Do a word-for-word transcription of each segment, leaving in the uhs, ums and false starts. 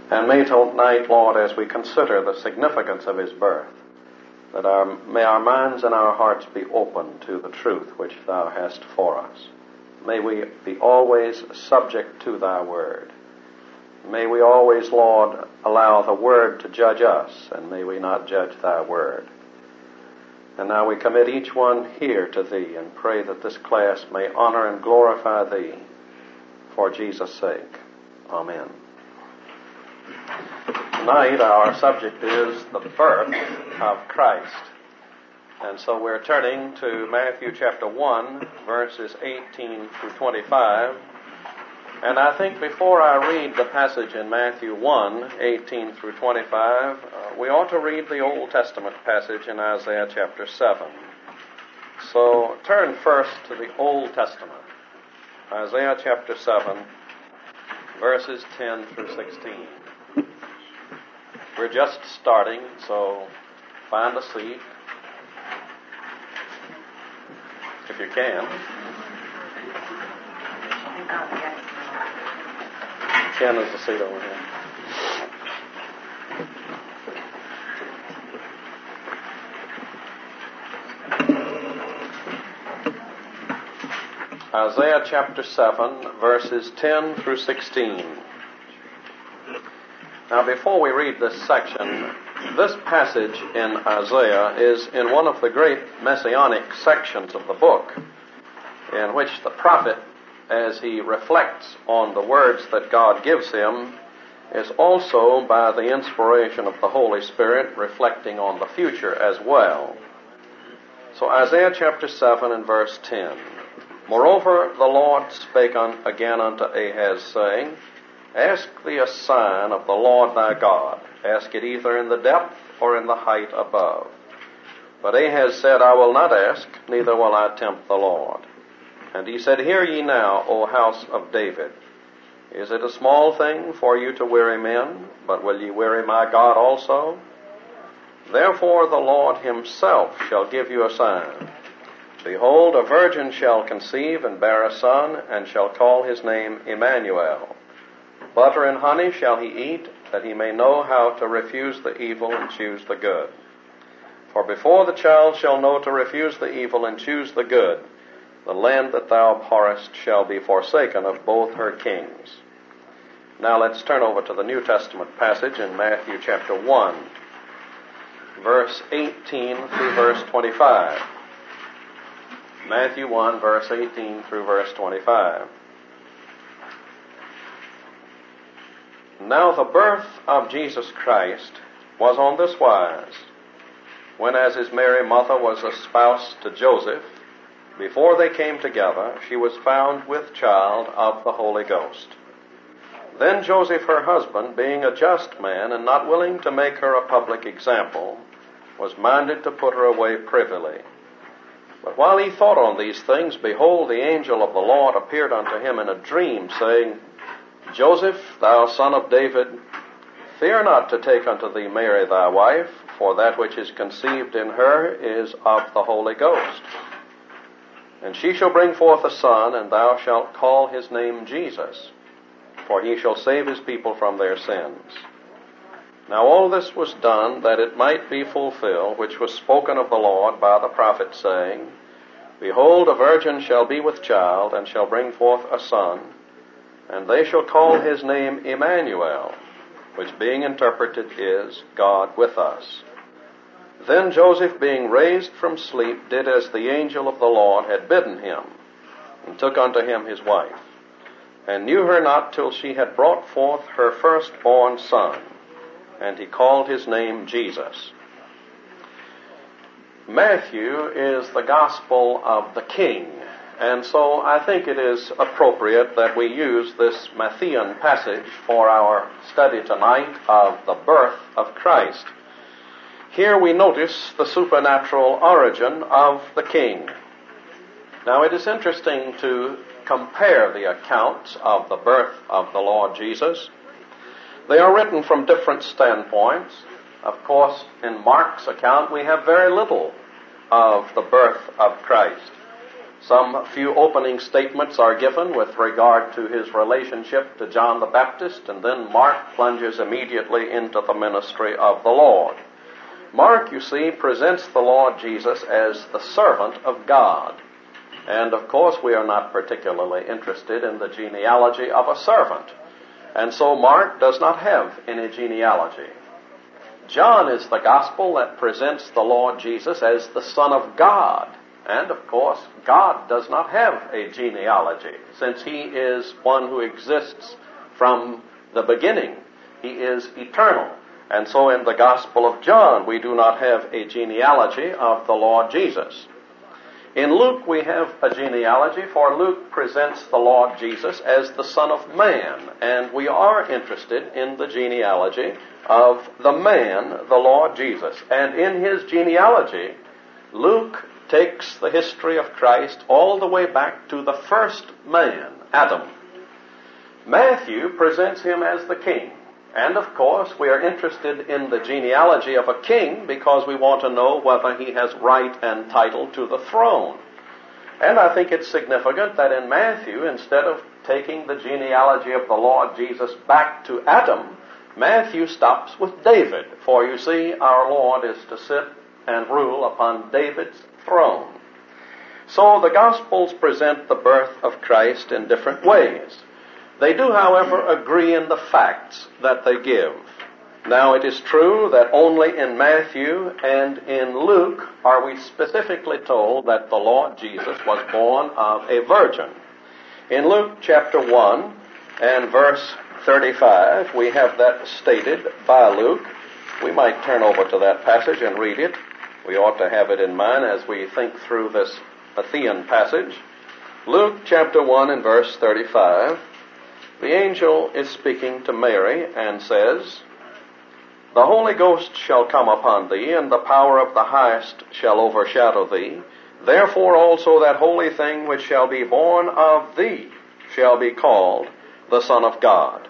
And may tonight, Lord, as we consider the significance of his birth, that our, may our minds and our hearts be open to the truth which thou hast for us. May we be always subject to thy word. May we always, Lord, allow the word to judge us, and may we not judge thy word. And now we commit each one here to thee and pray that this class may honor and glorify thee for Jesus' sake. Amen. Tonight our subject is the birth of Christ. And so we're turning to Matthew chapter one, verses eighteen through twenty-five. And I think before I read the passage in Matthew one, eighteen through twenty-five, uh, we ought to read the Old Testament passage in Isaiah chapter seven. So turn first to the Old Testament, Isaiah chapter seven, verses ten through sixteen. We're just starting, so find a seat, if you can. Ken is the seat over here. Isaiah chapter seven, verses ten through sixteen. Now, before we read this section, this passage in Isaiah is in one of the great messianic sections of the book, in which the prophet, as he reflects on the words that God gives him, is also, by the inspiration of the Holy Spirit, reflecting on the future as well. So Isaiah chapter seven and verse ten. Moreover, the Lord spake on, again unto Ahaz, saying, Ask thee a sign of the Lord thy God. Ask it either in the depth or in the height above. But Ahaz said, I will not ask, neither will I tempt the Lord. And he said, Hear ye now, O house of David. Is it a small thing for you to weary men, but will ye weary my God also? Therefore the Lord himself shall give you a sign. Behold, a virgin shall conceive and bear a son, and shall call his name Emmanuel. Butter and honey shall he eat, that he may know how to refuse the evil and choose the good. For before the child shall know to refuse the evil and choose the good, the land that thou abhorrest shall be forsaken of both her kings. Now let's turn over to the New Testament passage in Matthew chapter one, verse eighteen through verse twenty-five. Matthew one, verse eighteen through verse twenty-five. Now the birth of Jesus Christ was on this wise. When as his Mary mother was espoused to Joseph, before they came together, she was found with child of the Holy Ghost. Then Joseph her husband, being a just man, and not willing to make her a public example, was minded to put her away privily. But while he thought on these things, behold, the angel of the Lord appeared unto him in a dream, saying, Joseph, thou son of David, fear not to take unto thee Mary thy wife, for that which is conceived in her is of the Holy Ghost. And she shall bring forth a son, and thou shalt call his name Jesus, for he shall save his people from their sins. Now all this was done that it might be fulfilled, which was spoken of the Lord by the prophet, saying, Behold, a virgin shall be with child, and shall bring forth a son, and they shall call his name Emmanuel, which being interpreted is God with us. Then Joseph, being raised from sleep, did as the angel of the Lord had bidden him, and took unto him his wife, and knew her not till she had brought forth her firstborn son, and he called his name Jesus. Matthew is the gospel of the King, and so I think it is appropriate that we use this Matthean passage for our study tonight of the birth of Christ. Here we notice the supernatural origin of the King. Now it is interesting to compare the accounts of the birth of the Lord Jesus. They are written from different standpoints. Of course, in Mark's account we have very little of the birth of Christ. Some few opening statements are given with regard to his relationship to John the Baptist, and then Mark plunges immediately into the ministry of the Lord. Mark, you see, presents the Lord Jesus as the servant of God. And of course, we are not particularly interested in the genealogy of a servant. And so Mark does not have any genealogy. John is the gospel that presents the Lord Jesus as the Son of God. And of course, God does not have a genealogy, since he is one who exists from the beginning. He is eternal. And so in the Gospel of John, we do not have a genealogy of the Lord Jesus. In Luke, we have a genealogy, for Luke presents the Lord Jesus as the Son of Man, and we are interested in the genealogy of the man, the Lord Jesus. And in his genealogy, Luke takes the history of Christ all the way back to the first man, Adam. Matthew presents him as the king. And of course, we are interested in the genealogy of a king because we want to know whether he has right and title to the throne. And I think it's significant that in Matthew, instead of taking the genealogy of the Lord Jesus back to Adam, Matthew stops with David. For you see, our Lord is to sit and rule upon David's throne. So the Gospels present the birth of Christ in different ways. They do, however, agree in the facts that they give. Now, it is true that only in Matthew and in Luke are we specifically told that the Lord Jesus was born of a virgin. In Luke chapter one and verse thirty-five, we have that stated by Luke. We might turn over to that passage and read it. We ought to have it in mind as we think through this Matthean passage. Luke chapter one and verse thirty-five. The angel is speaking to Mary and says, "The Holy Ghost shall come upon thee, and the power of the highest shall overshadow thee. Therefore also that holy thing which shall be born of thee shall be called the Son of God."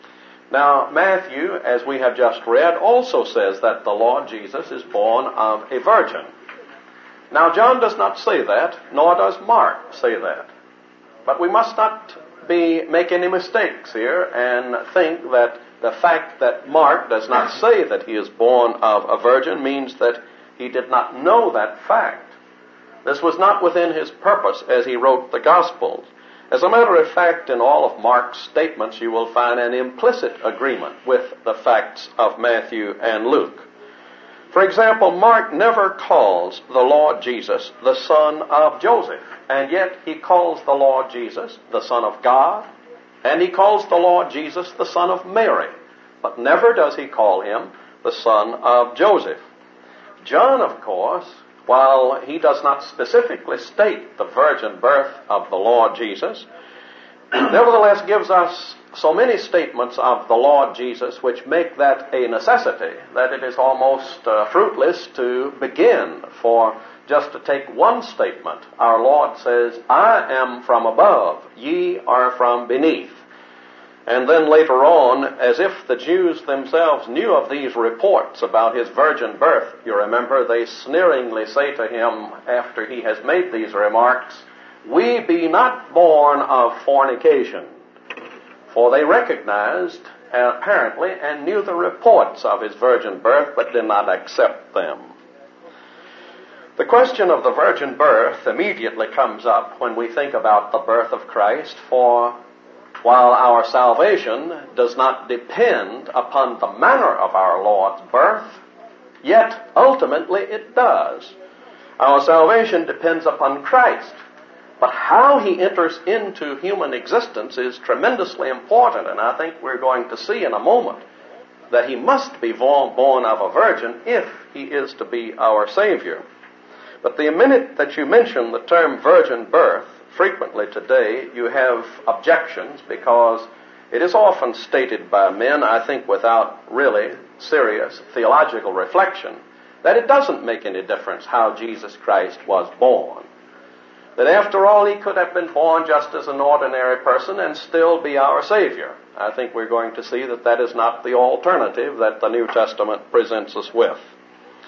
Now, Matthew, as we have just read, also says that the Lord Jesus is born of a virgin. Now, John does not say that, nor does Mark say that. But we must not be make any mistakes here and think that the fact that Mark does not say that he is born of a virgin means that he did not know that fact. This was not within his purpose as he wrote the Gospels. As a matter of fact, in all of Mark's statements, you will find an implicit agreement with the facts of Matthew and Luke. For example, Mark never calls the Lord Jesus the son of Joseph, and yet he calls the Lord Jesus the Son of God, and he calls the Lord Jesus the Son of Mary, but never does he call him the son of Joseph. John, of course, while he does not specifically state the virgin birth of the Lord Jesus, nevertheless gives us so many statements of the Lord Jesus which make that a necessity that it is almost uh, fruitless to begin. For just to take one statement, our Lord says, "I am from above, ye are from beneath." And then later on, as if the Jews themselves knew of these reports about his virgin birth, you remember, they sneeringly say to him after he has made these remarks, "We be not born of fornication." For they recognized, apparently, and knew the reports of his virgin birth, but did not accept them. The question of the virgin birth immediately comes up when we think about the birth of Christ, for while our salvation does not depend upon the manner of our Lord's birth, yet ultimately it does. Our salvation depends upon Christ. But how he enters into human existence is tremendously important, and I think we're going to see in a moment that he must be born of a virgin if he is to be our Savior. But the minute that you mention the term virgin birth, frequently today you have objections because it is often stated by men, I think without really serious theological reflection, that it doesn't make any difference how Jesus Christ was born. That after all, he could have been born just as an ordinary person and still be our Savior. I think we're going to see that that is not the alternative that the New Testament presents us with.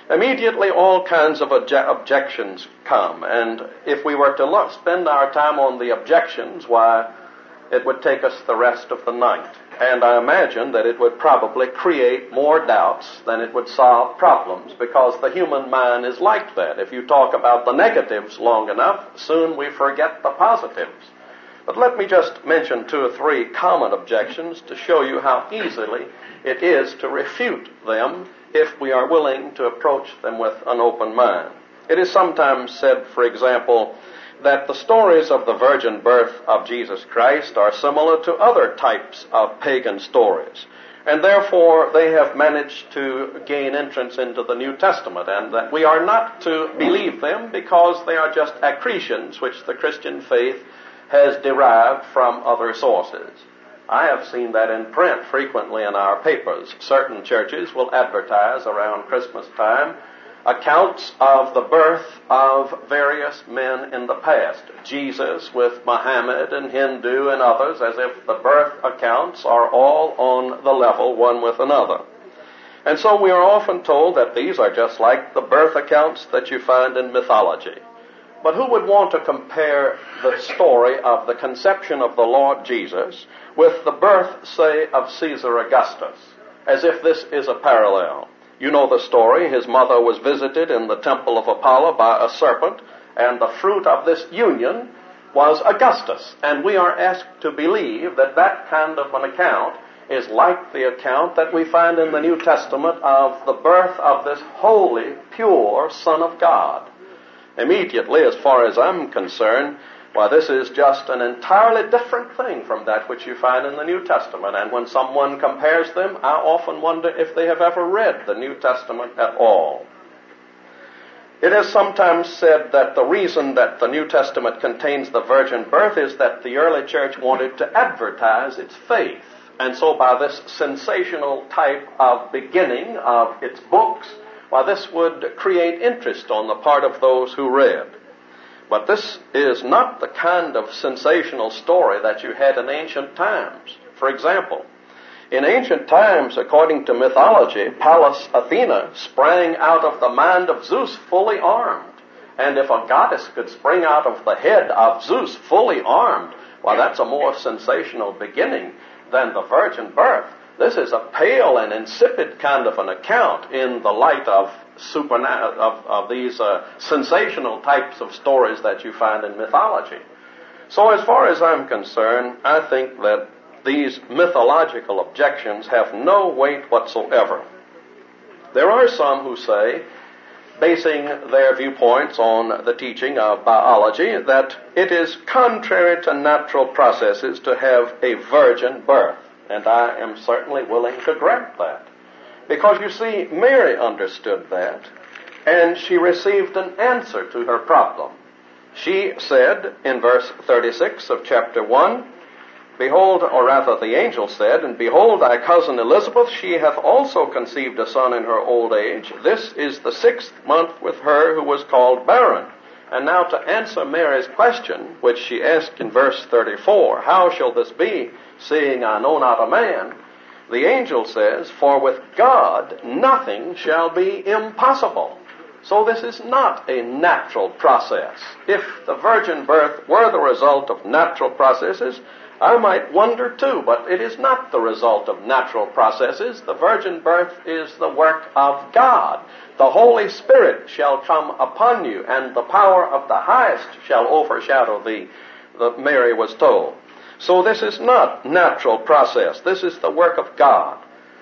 Immediately all kinds of obje- objections come, and if we were to look, spend our time on the objections, why, it would take us the rest of the night. And I imagine that it would probably create more doubts than it would solve problems, because the human mind is like that. If you talk about the negatives long enough, soon we forget the positives. But let me just mention two or three common objections to show you how easily it is to refute them if we are willing to approach them with an open mind. It is sometimes said, for example, that the stories of the virgin birth of Jesus Christ are similar to other types of pagan stories, and therefore they have managed to gain entrance into the New Testament, and that we are not to believe them because they are just accretions which the Christian faith has derived from other sources. I have seen that in print frequently in our papers. Certain churches will advertise around Christmas time accounts of the birth of various men in the past, Jesus with Muhammad and Hindu and others, as if the birth accounts are all on the level one with another. And so we are often told that these are just like the birth accounts that you find in mythology. But who would want to compare the story of the conception of the Lord Jesus with the birth, say, of Caesar Augustus, as if this is a parallel? You know the story. His mother was visited in the temple of Apollo by a serpent, and the fruit of this union was Augustus. And we are asked to believe that that kind of an account is like the account that we find in the New Testament of the birth of this holy, pure Son of God. Immediately, as far as I'm concerned, why, this is just an entirely different thing from that which you find in the New Testament. And when someone compares them, I often wonder if they have ever read the New Testament at all. It is sometimes said that the reason that the New Testament contains the virgin birth is that the early church wanted to advertise its faith. And so by this sensational type of beginning of its books, why, this would create interest on the part of those who read. But this is not the kind of sensational story that you had in ancient times. For example, in ancient times, according to mythology, Pallas Athena sprang out of the mind of Zeus fully armed. And if a goddess could spring out of the head of Zeus fully armed, well, that's a more sensational beginning than the virgin birth. This is a pale and insipid kind of an account in the light of supernat- of, of these uh, sensational types of stories that you find in mythology. So as far as I'm concerned, I think that these mythological objections have no weight whatsoever. There are some who say, basing their viewpoints on the teaching of biology, that it is contrary to natural processes to have a virgin birth. And I am certainly willing to grant that. Because you see, Mary understood that, and she received an answer to her problem. She said in verse thirty-six of chapter one, Behold, or rather the angel said, And behold, thy cousin Elizabeth, she hath also conceived a son in her old age. This is the sixth month with her who was called barren. And now to answer Mary's question, which she asked in verse thirty-four, How shall this be, seeing I know not a man? The angel says, For with God nothing shall be impossible. So this is not a natural process. If the virgin birth were the result of natural processes, I might wonder too, but it is not the result of natural processes. The virgin birth is the work of God. The Holy Spirit shall come upon you, and the power of the highest shall overshadow thee, that Mary was told. So this is not natural process. This is the work of God.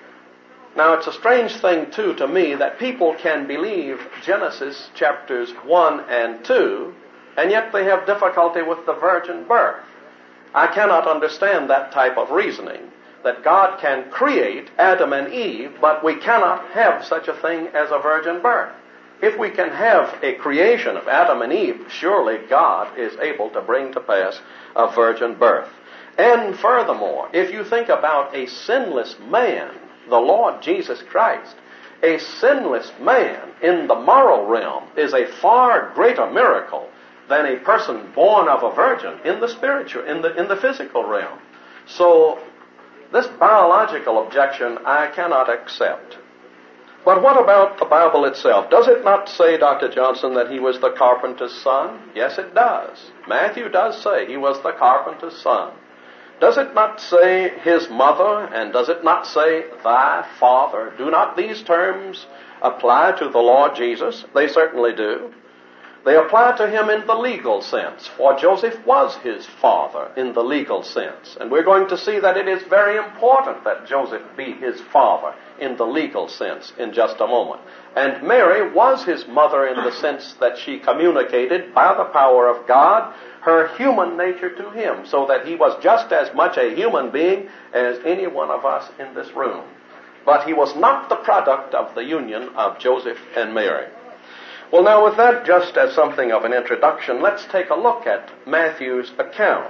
Now, it's a strange thing, too, to me, that people can believe Genesis chapters one and two, and yet they have difficulty with the virgin birth. I cannot understand that type of reasoning, that God can create Adam and Eve, but we cannot have such a thing as a virgin birth. If we can have a creation of Adam and Eve, surely God is able to bring to pass a virgin birth. And furthermore, if you think about a sinless man, the Lord Jesus Christ, a sinless man in the moral realm is a far greater miracle than a person born of a virgin in the spiritual, in the in the physical realm. So this biological objection I cannot accept. But what about the Bible itself? Does it not say, Doctor Johnson, that he was the carpenter's son? Yes, it does. Matthew does say he was the carpenter's son. Does it not say his mother, and does it not say thy father? Do not these terms apply to the Lord Jesus? They certainly do. They apply to him in the legal sense, for Joseph was his father in the legal sense. And we're going to see that it is very important that Joseph be his father in the legal sense in just a moment. And Mary was his mother in the sense that she communicated by the power of God her human nature to him, so that he was just as much a human being as any one of us in this room. But he was not the product of the union of Joseph and Mary. Well, now, with that just as something of an introduction, let's take a look at Matthew's account.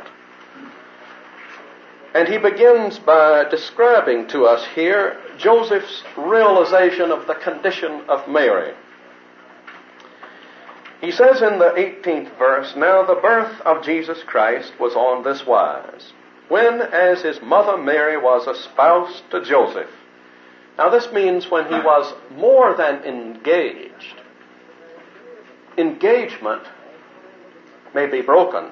And he begins by describing to us here Joseph's realization of the condition of Mary. He says in the eighteenth verse, "Now the birth of Jesus Christ was on this wise, when as his mother Mary was espoused to Joseph." Now this means when he was more than engaged. Engagement may be broken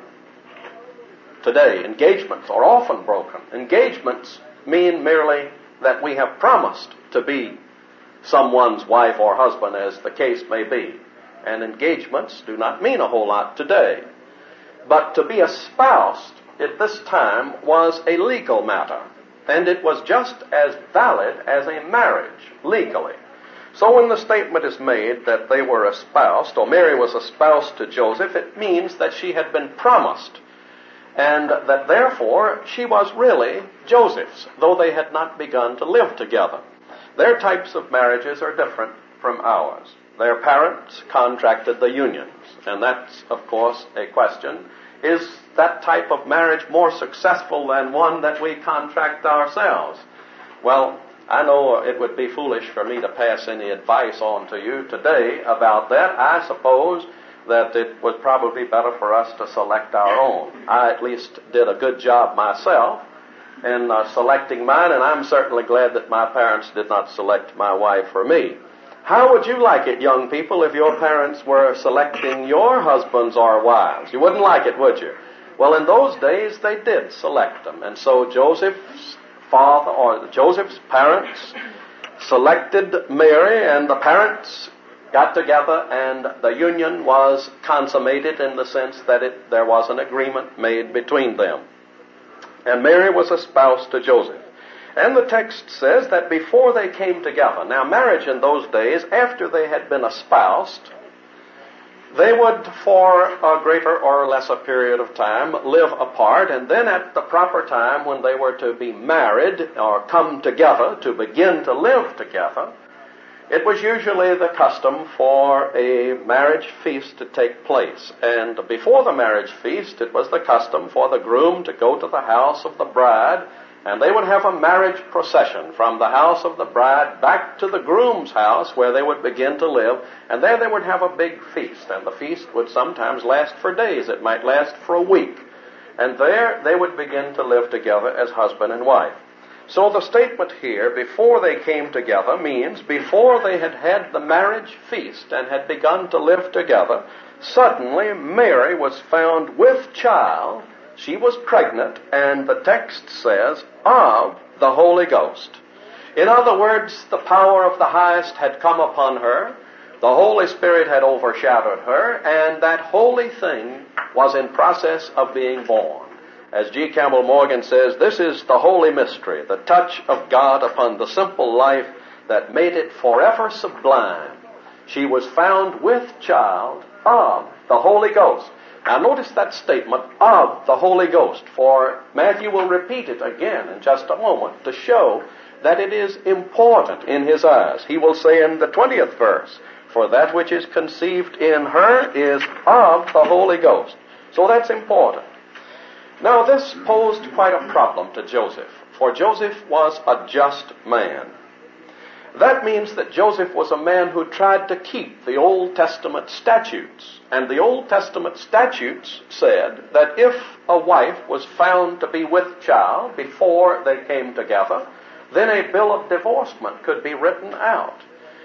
today. Engagements are often broken. Engagements mean merely that we have promised to be someone's wife or husband, as the case may be. And engagements do not mean a whole lot today. But to be espoused at this time was a legal matter, and it was just as valid as a marriage legally. So when the statement is made that they were espoused, or Mary was espoused to Joseph, it means that she had been promised, and that therefore she was really Joseph's, though they had not begun to live together. Their types of marriages are different from ours. Their parents contracted the unions, and that's, of course, a question. Is that type of marriage more successful than one that we contract ourselves? Well, I know it would be foolish for me to pass any advice on to you today about that. I suppose that it was probably better for us to select our own. I at least did a good job myself in uh, selecting mine, and I'm certainly glad that my parents did not select my wife for me. How would you like it, young people, if your parents were selecting your husbands or wives? You wouldn't like it, would you? Well, in those days, they did select them. And so Joseph's father, or Joseph's parents, selected Mary, and the parents got together, and the union was consummated in the sense that it, there was an agreement made between them. And Mary was espoused to Joseph. And the text says that before they came together, now marriage in those days, after they had been espoused, they would, for a greater or lesser period of time, live apart, and then at the proper time when they were to be married or come together to begin to live together, it was usually the custom for a marriage feast to take place. And before the marriage feast, it was the custom for the groom to go to the house of the bride, and they would have a marriage procession from the house of the bride back to the groom's house where they would begin to live, and there they would have a big feast, and the feast would sometimes last for days. It might last for a week. And there they would begin to live together as husband and wife. So the statement here, before they came together, means before they had had the marriage feast and had begun to live together, suddenly Mary was found with child. She was pregnant, and the text says, of the Holy Ghost. In other words, the power of the highest had come upon her, the Holy Spirit had overshadowed her, and that holy thing was in process of being born. As G. Campbell Morgan says, this is the holy mystery, the touch of God upon the simple life that made it forever sublime. She was found with child of the Holy Ghost. Now notice that statement, of the Holy Ghost, for Matthew will repeat it again in just a moment to show that it is important in his eyes. He will say in the twentieth verse, for that which is conceived in her is of the Holy Ghost. So that's important. Now this posed quite a problem to Joseph, for Joseph was a just man. That means that Joseph was a man who tried to keep the Old Testament statutes. And the Old Testament statutes said that if a wife was found to be with child before they came together, then a bill of divorcement could be written out.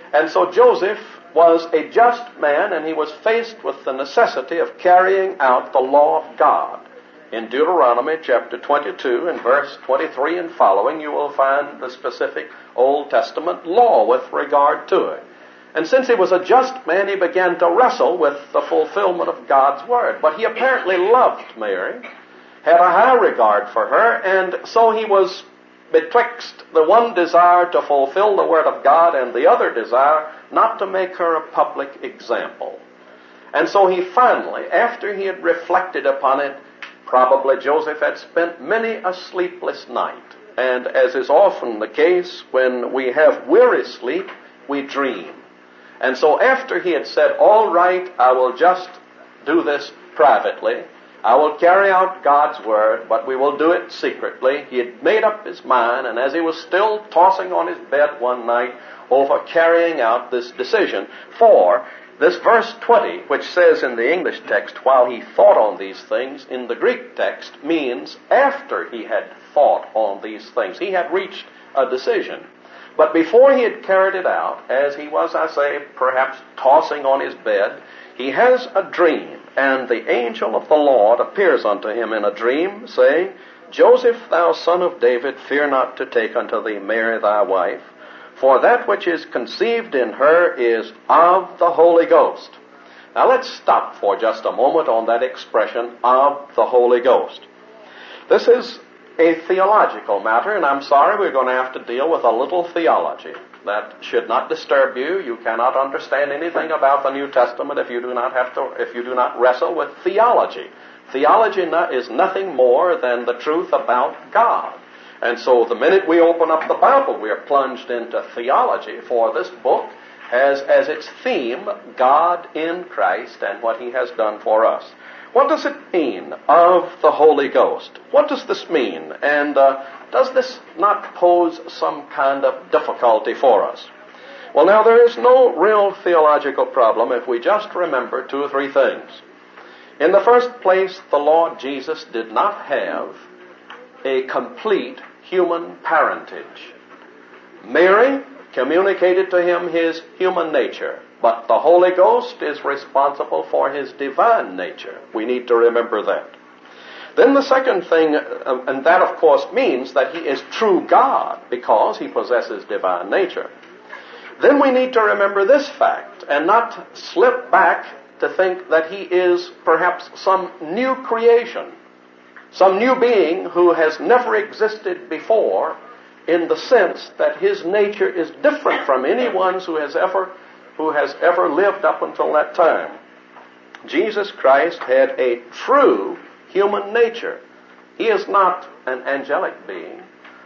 And so Joseph was a just man, and he was faced with the necessity of carrying out the law of God. In Deuteronomy chapter twenty-two and verse twenty-three and following, you will find the specific Old Testament law with regard to it. And since he was a just man, he began to wrestle with the fulfillment of God's word. But he apparently loved Mary, had a high regard for her, and so he was betwixt the one desire to fulfill the word of God and the other desire not to make her a public example. And so he finally, after he had reflected upon it, probably Joseph had spent many a sleepless night. And as is often the case, when we have weary sleep, we dream. And so after he had said, all right, I will just do this privately, I will carry out God's word, but we will do it secretly. He had made up his mind, and as he was still tossing on his bed one night over carrying out this decision, for this verse twenty, which says in the English text, while he thought on these things, in the Greek text means after he had thought on these things. He had reached a decision. But before he had carried it out, as he was, I say, perhaps tossing on his bed, he has a dream, and the angel of the Lord appears unto him in a dream, saying, Joseph, thou son of David, fear not to take unto thee Mary thy wife, for that which is conceived in her is of the Holy Ghost. Now let's stop for just a moment on that expression, of the Holy Ghost. This is a theological matter, and I'm sorry we're going to have to deal with a little theology. That should not disturb you. You cannot understand anything about the New Testament if you do not have to, if you do not wrestle with theology. Theology is nothing more than the truth about God. And so the minute we open up the Bible, we are plunged into theology, for this book has as its theme God in Christ and what he has done for us. What does it mean, of the Holy Ghost? What does this mean? And uh, does this not pose some kind of difficulty for us? Well, now, there is no real theological problem if we just remember two or three things. In the first place, the Lord Jesus did not have a complete human parentage. Mary communicated to him his human nature, but the Holy Ghost is responsible for his divine nature. We need to remember that. Then the second thing, uh, and that of course means that he is true God because he possesses divine nature. Then we need to remember this fact and not slip back to think that he is perhaps some new creation, some new being who has never existed before, in the sense that his nature is different from anyone's who has ever who has ever lived up until that time. Jesus Christ had a true human nature. He is not an angelic being.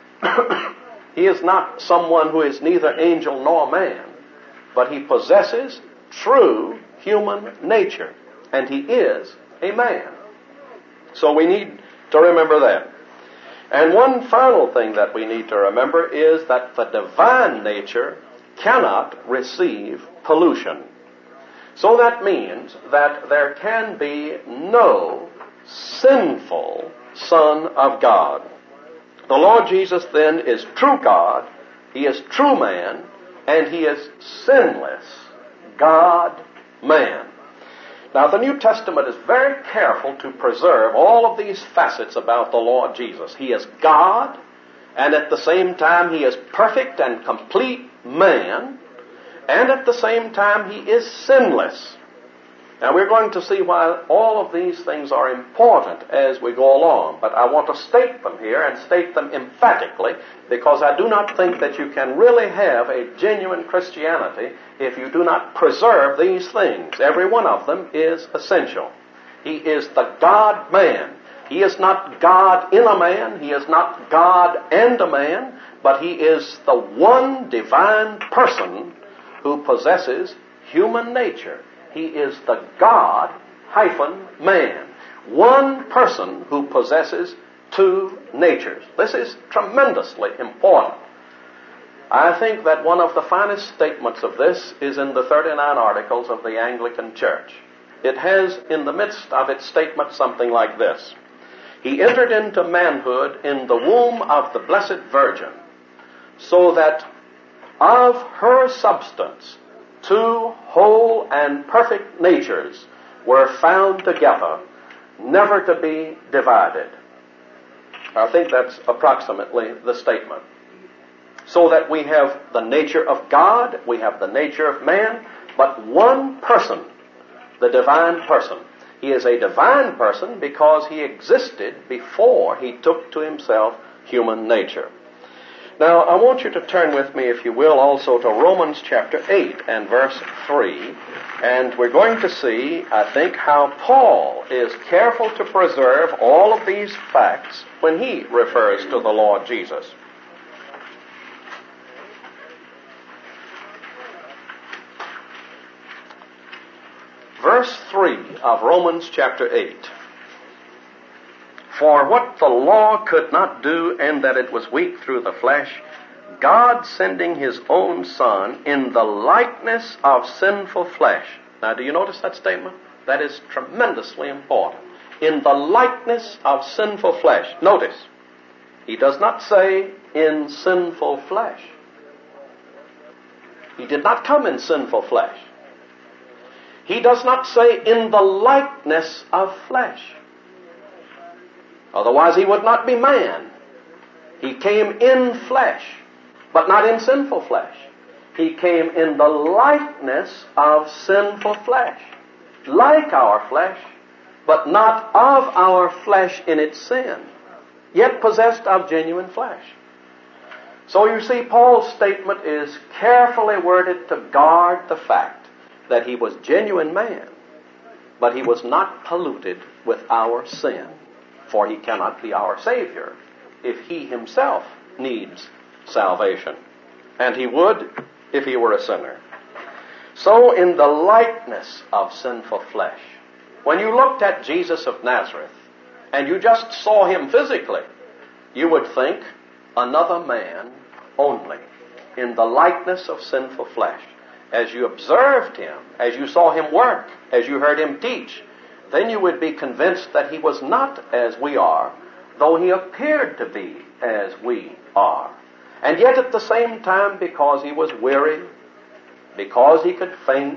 He is not someone who is neither angel nor man, but he possesses true human nature, and he is a man. So we need to remember that. And one final thing that we need to remember is that the divine nature cannot receive pollution. So that means that there can be no sinful Son of God. The Lord Jesus then is true God, he is true man, and he is sinless God-man. Now, the New Testament is very careful to preserve all of these facets about the Lord Jesus. He is God, and at the same time he is perfect and complete man, and at the same time he is sinless. Now, we're going to see why all of these things are important as we go along, but I want to state them here and state them emphatically, because I do not think that you can really have a genuine Christianity if you do not preserve these things. Every one of them is essential. He is the God-man. He is not God in a man. He is not God and a man, but he is the one divine person who possesses human nature. He is the God hyphen man. One person who possesses two natures. This is tremendously important. I think that one of the finest statements of this is in the thirty-nine Articles of the Anglican Church. It has in the midst of its statement something like this. He entered into manhood in the womb of the Blessed Virgin, so that of her substance, two whole and perfect natures were found together, never to be divided. I think that's approximately the statement. So that we have the nature of God, we have the nature of man, but one person, the divine person. He is a divine person because he existed before he took to himself human nature. Now, I want you to turn with me, if you will, also to Romans chapter eight and verse three. And we're going to see, I think, how Paul is careful to preserve all of these facts when he refers to the Lord Jesus. Verse three of Romans chapter eight. For what the law could not do, in that it was weak through the flesh, God sending his own Son in the likeness of sinful flesh. Now, do you notice that statement? That is tremendously important. In the likeness of sinful flesh. Notice, he does not say in sinful flesh. He did not come in sinful flesh. He does not say in the likeness of flesh. Otherwise he would not be man. He came in flesh, but not in sinful flesh. He came in the likeness of sinful flesh. Like our flesh, but not of our flesh in its sin, yet possessed of genuine flesh. So you see, Paul's statement is carefully worded to guard the fact that he was genuine man, but he was not polluted with our sin, for he cannot be our Savior if he himself needs salvation. And he would if he were a sinner. So in the likeness of sinful flesh, when you looked at Jesus of Nazareth and you just saw him physically, you would think another man only, in the likeness of sinful flesh. As you observed him, as you saw him work, as you heard him teach, then you would be convinced that he was not as we are, though he appeared to be as we are. And yet at the same time, because he was weary, because he could faint,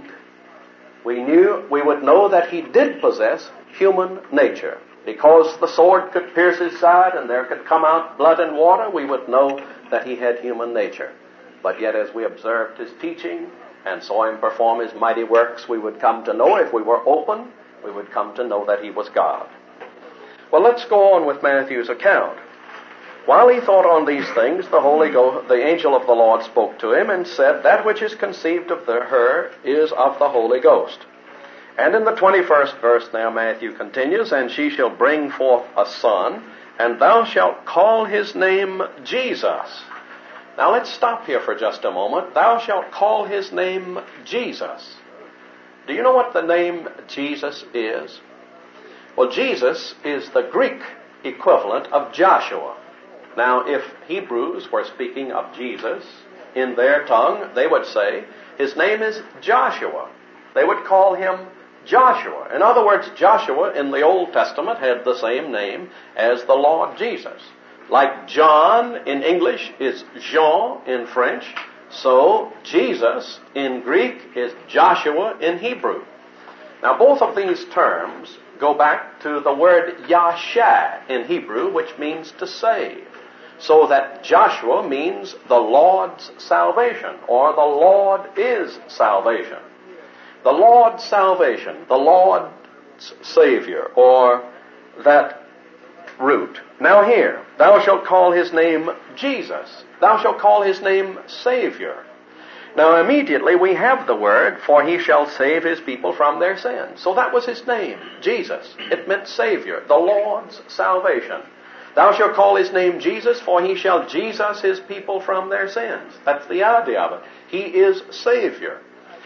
we knew, we would know that he did possess human nature. Because the sword could pierce his side and there could come out blood and water, we would know that he had human nature. But yet as we observed his teaching and saw him perform his mighty works, we would come to know, if we were open, we would come to know that he was God. Well, let's go on with Matthew's account. While he thought on these things, the Holy Ghost, the angel of the Lord spoke to him and said, That which is conceived of the, her is of the Holy Ghost. And in the twenty-first verse now, Matthew continues, And she shall bring forth a son, and thou shalt call his name Jesus. Now let's stop here for just a moment. Thou shalt call his name Jesus. Do you know what the name Jesus is? Well, Jesus is the Greek equivalent of Joshua. Now, if Hebrews were speaking of Jesus in their tongue, they would say, his name is Joshua. They would call him Joshua. In other words, Joshua in the Old Testament had the same name as the Lord Jesus. Like John in English is Jean in French, so Jesus in Greek is Joshua in Hebrew. Now both of these terms go back to the word Yashai in Hebrew, which means to save. So that Joshua means the Lord's salvation, or the Lord is salvation. The Lord's salvation, the Lord's Savior, or that root. Now here, thou shalt call his name Jesus. Thou shalt call his name Savior. Now immediately we have the word, for he shall save his people from their sins. So that was his name, Jesus. It meant Savior, the Lord's salvation. Thou shalt call his name Jesus, for he shall Jesus his people from their sins. That's the idea of it. He is Savior.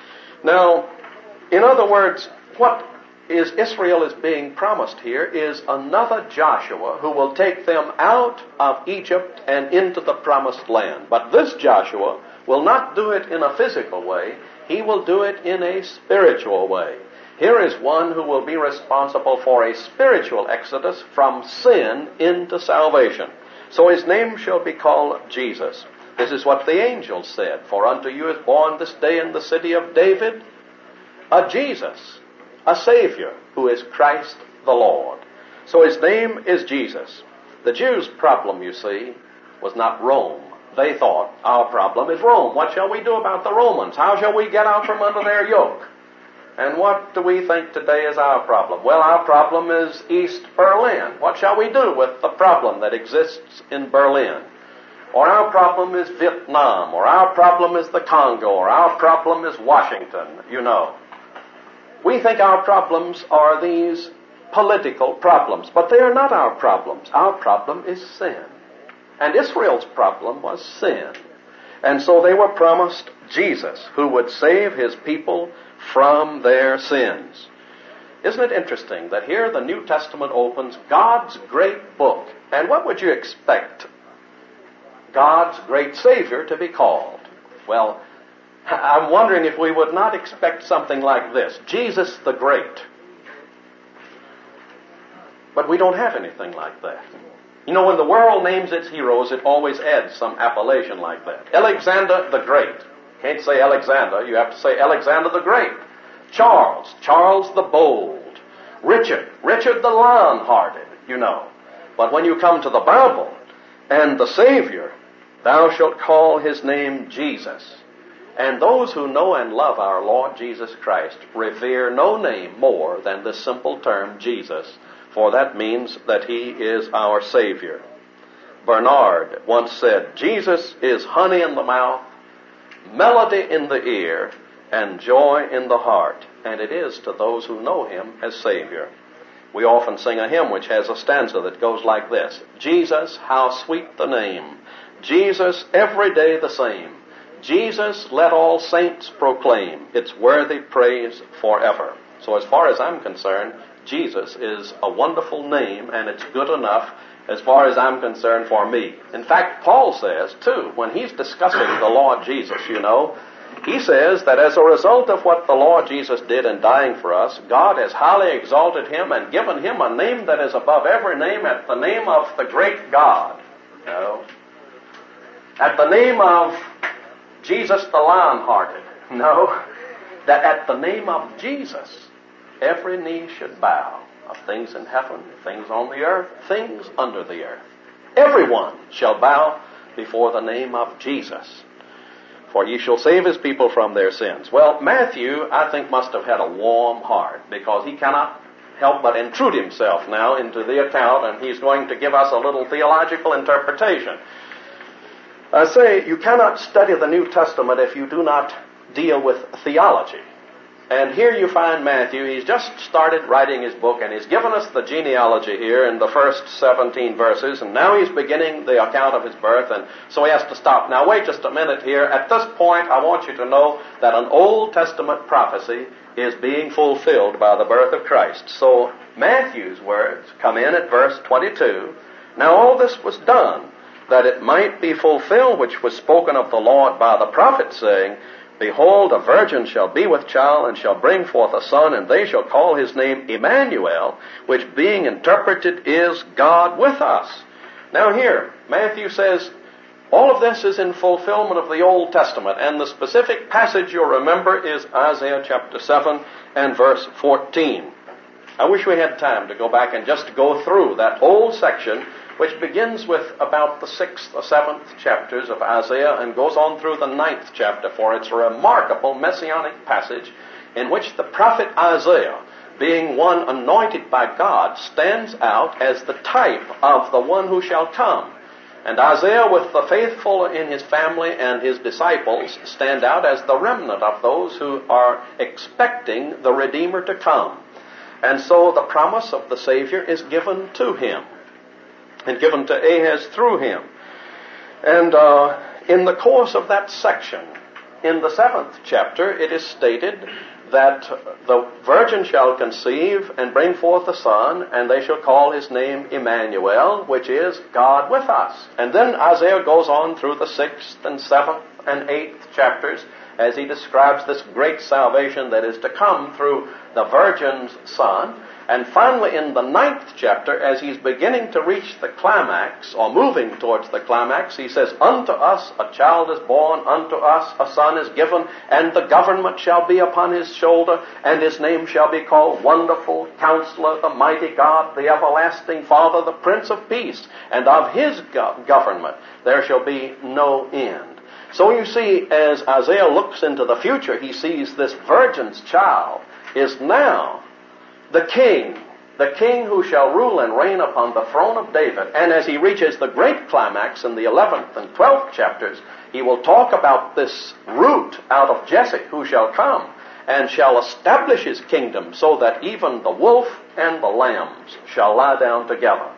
Now, in other words, what is Israel is being promised here is another Joshua who will take them out of Egypt and into the promised land. But this Joshua will not do it in a physical way. He will do it in a spiritual way. Here is one who will be responsible for a spiritual exodus from sin into salvation. So his name shall be called Jesus. This is what the angels said. For unto you is born this day in the city of David a Jesus, a Savior, who is Christ the Lord. So his name is Jesus. The Jews' problem, you see, was not Rome. They thought, our problem is Rome. What shall we do about the Romans? How shall we get out from under their yoke? And what do we think today is our problem? Well, our problem is East Berlin. What shall we do with the problem that exists in Berlin? Or our problem is Vietnam, or our problem is the Congo, or our problem is Washington, you know. We think our problems are these political problems, but they are not our problems. Our problem is sin. And Israel's problem was sin. And so they were promised Jesus, who would save his people from their sins. Isn't it interesting that here the New Testament opens God's great book? And what would you expect God's great Savior to be called? Well, I'm wondering if we would not expect something like this: Jesus the Great. But we don't have anything like that. You know, when the world names its heroes, it always adds some appellation like that. Alexander the Great. Can't say Alexander, you have to say Alexander the Great. Charles, Charles the Bold. Richard, Richard the Lion-hearted, you know. But when you come to the Bible and the Savior, thou shalt call his name Jesus. And those who know and love our Lord Jesus Christ revere no name more than the simple term Jesus, for that means that he is our Savior. Bernard once said, Jesus is honey in the mouth, melody in the ear, and joy in the heart, and it is to those who know him as Savior. We often sing a hymn which has a stanza that goes like this: Jesus, how sweet the name, Jesus, every day the same, Jesus, let all saints proclaim, it's worthy praise forever. So as far as I'm concerned, Jesus is a wonderful name, and it's good enough as far as I'm concerned for me. In fact, Paul says, too, when he's discussing the Lord Jesus, you know, he says that as a result of what the Lord Jesus did in dying for us, God has highly exalted him and given him a name that is above every name, at the name of the great God. You know, at the name of Jesus the Lion-hearted. No, that at the name of Jesus, every knee should bow, of things in heaven, things on the earth, things under the earth. Everyone shall bow before the name of Jesus. For ye shall save his people from their sins. Well, Matthew, I think, must have had a warm heart, because he cannot help but intrude himself now into the account, and he's going to give us a little theological interpretation. I say, you cannot study the New Testament if you do not deal with theology. And here you find Matthew. He's just started writing his book, and he's given us the genealogy here in the first seventeen verses, and now he's beginning the account of his birth, and so he has to stop. Now wait just a minute here. At this point, I want you to know that an Old Testament prophecy is being fulfilled by the birth of Christ. So Matthew's words come in at verse twenty-two. Now all this was done, that it might be fulfilled which was spoken of the Lord by the prophet, saying, Behold, a virgin shall be with child, and shall bring forth a son, and they shall call his name Emmanuel, which being interpreted is God with us. Now here, Matthew says, all of this is in fulfillment of the Old Testament, and the specific passage you'll remember is Isaiah chapter seven and verse fourteen. I wish we had time to go back and just go through that whole section, which begins with about the sixth or seventh chapters of Isaiah and goes on through the ninth chapter, for it's a remarkable messianic passage in which the prophet Isaiah, being one anointed by God, stands out as the type of the one who shall come. And Isaiah, with the faithful in his family and his disciples, stand out as the remnant of those who are expecting the Redeemer to come. And so the promise of the Savior is given to him, and given to Ahaz through him. And uh, in the course of that section, in the seventh chapter, it is stated that the virgin shall conceive and bring forth a son, and they shall call his name Emmanuel, which is God with us. And then Isaiah goes on through the sixth and seventh and eighth chapters, as he describes this great salvation that is to come through the Virgin's Son. And finally, in the ninth chapter, as he's beginning to reach the climax, or moving towards the climax, he says, "Unto us a child is born, unto us a son is given, and the government shall be upon his shoulder, and his name shall be called Wonderful, Counselor, the Mighty God, the Everlasting Father, the Prince of Peace. And of his go- government there shall be no end." So you see, as Isaiah looks into the future, he sees this virgin's child is now the king, the king who shall rule and reign upon the throne of David. And as he reaches the great climax in the eleventh and twelfth chapters, he will talk about this root out of Jesse who shall come and shall establish his kingdom, so that even the wolf and the lambs shall lie down together.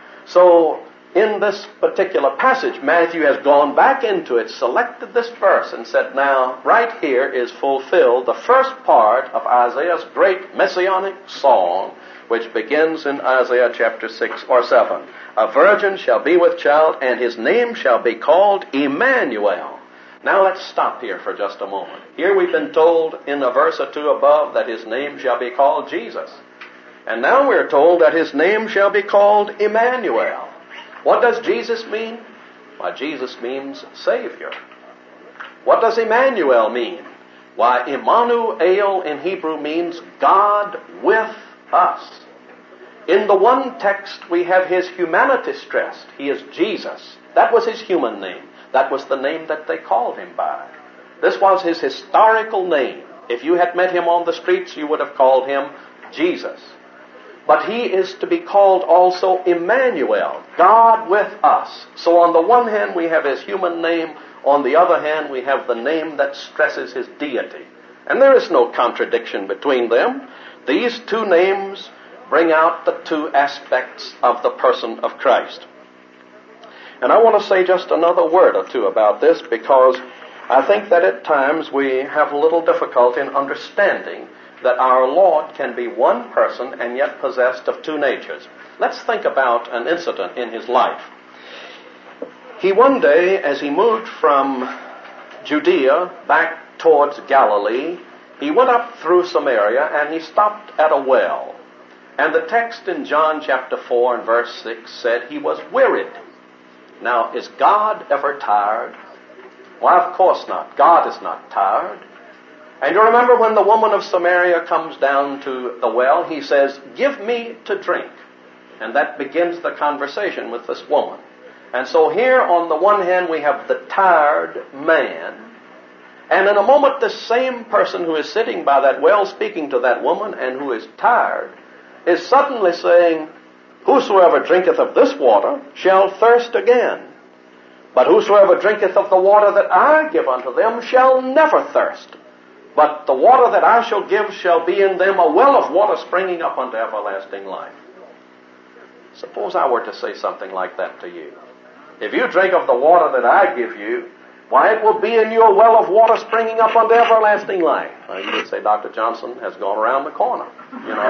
So in this particular passage, Matthew has gone back into it, selected this verse, and said, now, right here is fulfilled the first part of Isaiah's great messianic song, which begins in Isaiah chapter six or seven. "A virgin shall be with child, and his name shall be called Emmanuel." Now let's stop here for just a moment. Here we've been told in a verse or two above that his name shall be called Jesus. And now we're told that his name shall be called Emmanuel. What does Jesus mean? Why, Jesus means Savior. What does Emmanuel mean? Why, Emmanuel in Hebrew means God with us. In the one text, we have his humanity stressed. He is Jesus. That was his human name. That was the name that they called him by. This was his historical name. If you had met him on the streets, you would have called him Jesus. But he is to be called also Emmanuel, God with us. So on the one hand, we have his human name. On the other hand, we have the name that stresses his deity. And there is no contradiction between them. These two names bring out the two aspects of the person of Christ. And I want to say just another word or two about this, because I think that at times we have a little difficulty in understanding that our Lord can be one person and yet possessed of two natures. Let's think about an incident in his life. He one day, as he moved from Judea back towards Galilee, he went up through Samaria and he stopped at a well. And the text in John chapter four and verse six said he was wearied. Now, is God ever tired? Why, of course not. God is not tired. And you remember when the woman of Samaria comes down to the well, he says, "Give me to drink." And that begins the conversation with this woman. And so here on the one hand we have the tired man, and in a moment this same person who is sitting by that well speaking to that woman and who is tired is suddenly saying, "Whosoever drinketh of this water shall thirst again. But whosoever drinketh of the water that I give unto them shall never thirst. But the water that I shall give shall be in them a well of water springing up unto everlasting life." Suppose I were to say something like that to you. If you drink of the water that I give you, why, it will be in you a well of water springing up unto everlasting life. Now, you would say, Doctor Johnson has gone around the corner, you know.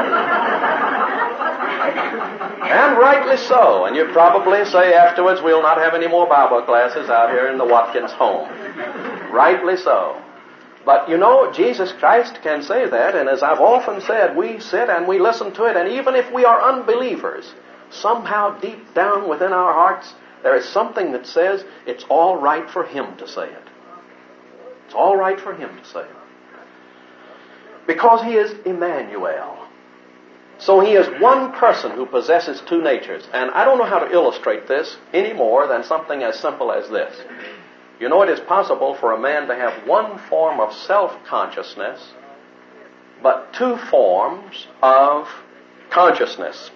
And rightly so. And you'd probably say afterwards, we'll not have any more Bible classes out here in the Watkins home. Rightly so. But you know, Jesus Christ can say that, and as I've often said, we sit and we listen to it, and even if we are unbelievers, somehow deep down within our hearts, there is something that says it's all right for him to say it. It's all right for him to say it. Because he is Emmanuel. So he is one person who possesses two natures. And I don't know how to illustrate this any more than something as simple as this. You know, it is possible for a man to have one form of self-consciousness, but two forms of consciousness.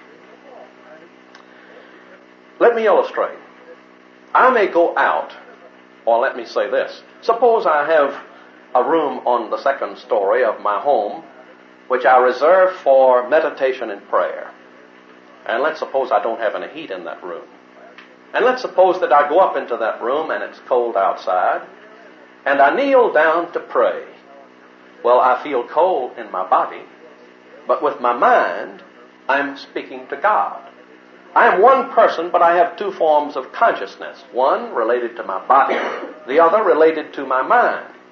Let me illustrate. I may go out, or let me say this. Suppose I have a room on the second story of my home, which I reserve for meditation and prayer. And let's suppose I don't have any heat in that room. And let's suppose that I go up into that room and it's cold outside, and I kneel down to pray. Well, I feel cold in my body, but with my mind, I'm speaking to God. I am one person, but I have two forms of consciousness. One related to my body, the other related to my mind.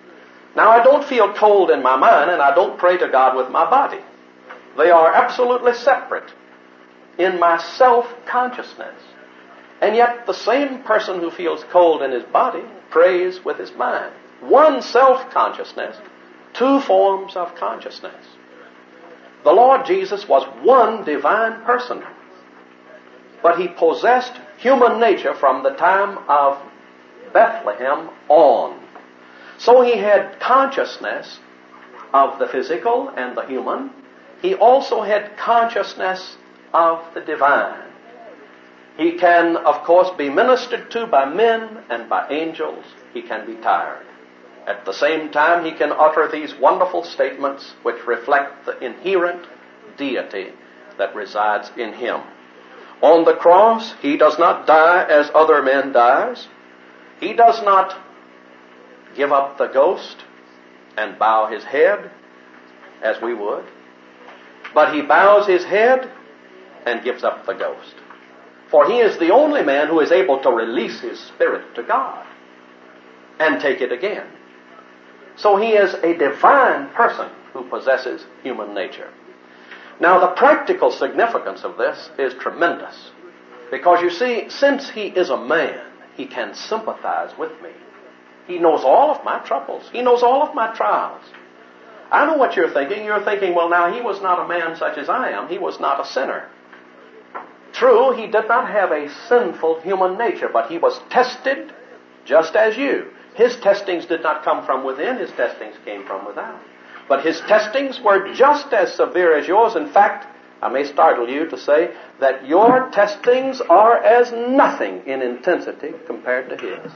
Now, I don't feel cold in my mind, and I don't pray to God with my body. They are absolutely separate in my self-consciousness. And yet, the same person who feels cold in his body prays with his mind. One self-consciousness, two forms of consciousness. The Lord Jesus was one divine person, but he possessed human nature from the time of Bethlehem on. So he had consciousness of the physical and the human. He also had consciousness of the divine. He can, of course, be ministered to by men and by angels. He can be tired. At the same time, he can utter these wonderful statements which reflect the inherent deity that resides in him. On the cross, he does not die as other men dies. He does not give up the ghost and bow his head as we would, but he bows his head and gives up the ghost. For he is the only man who is able to release his spirit to God and take it again. So he is a divine person who possesses human nature. Now, the practical significance of this is tremendous. Because you see, since he is a man, he can sympathize with me. He knows all of my troubles. He knows all of my trials. I know what you're thinking. You're thinking, well, now, he was not a man such as I am. He was not a sinner. True, he did not have a sinful human nature, but he was tested just as you. His testings did not come from within. His testings came from without. But his testings were just as severe as yours. In fact, I may startle you to say that your testings are as nothing in intensity compared to his.